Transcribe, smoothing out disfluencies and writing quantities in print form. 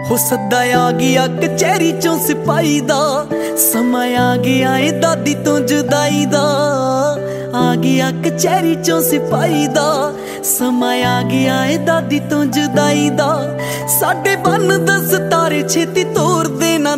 ਹੋ ਸੱਦਾ ਆ ਗਿਆ ਕਚਹਿਰੀ ਚੋਂ ਸਿਪਾਹੀ ਦਾ, ਸਮਾਂ ਆ ਗਿਆ ਏ ਦਾਦੀ ਤੋਂ ਜੁਦਾਈ ਦਾ। ਆ ਗਿਆ ਕਚਹਿਰੀ ਚੋਂ ਸਿਪਾਹੀ ਦਾ, ਸਮਾਂ ਆ ਗਿਆ ਏ ਦਾਦੀ ਤੋਂ ਜੁਦਾਈ ਦਾ। ਸਾਡੇ ਬੰਨ ਦਸਤਾਰੇ ਛੇਤੀ ਤੋਰ ਦੇ ਨਾ